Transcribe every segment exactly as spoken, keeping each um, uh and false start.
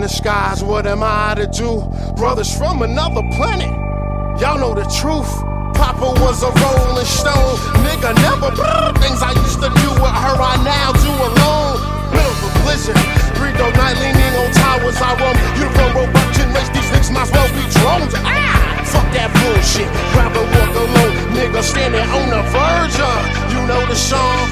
the skies, what am I to do? Brothers from another planet, y'all know the truth. Papa was a rolling stone, nigga never things I used to do with her, I now do alone. Middle of a blizzard, breathe all night leaning on towers. I roam, uniform robot race, these niggas might as well be drones. Ah, fuck that bullshit, rather walk alone. Nigga standing on the verge of, you know the song.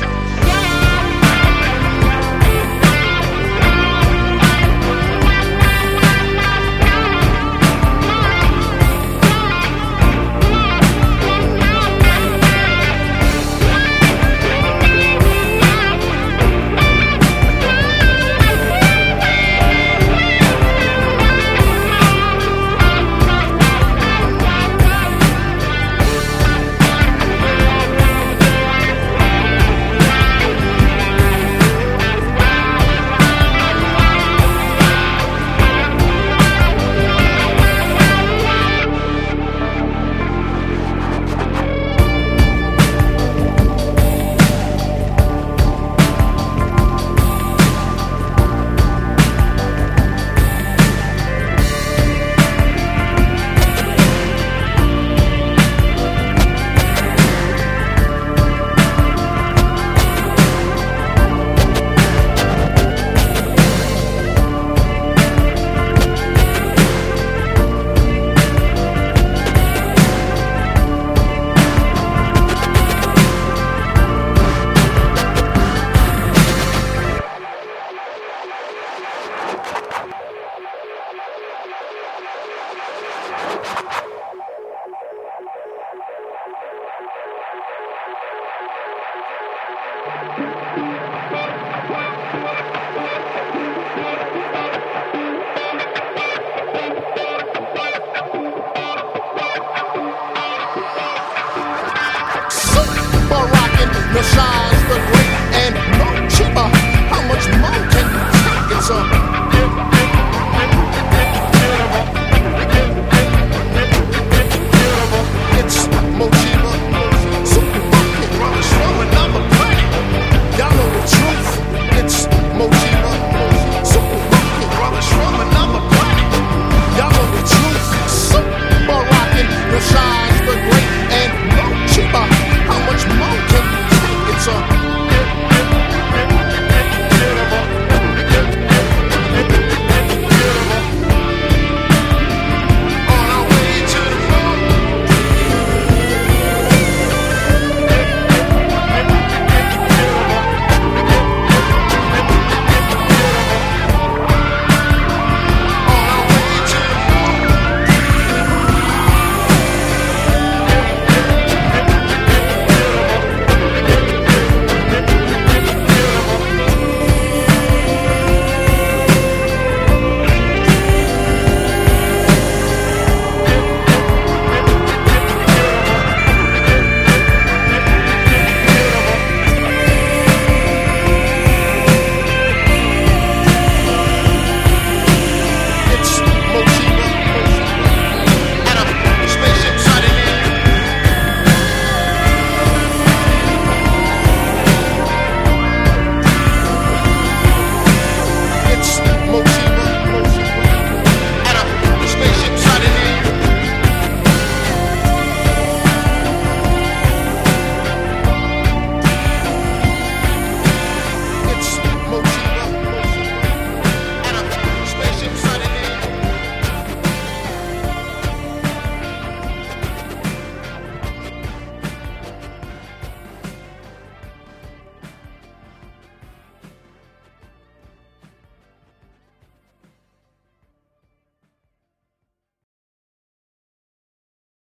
Super rockin', no shine.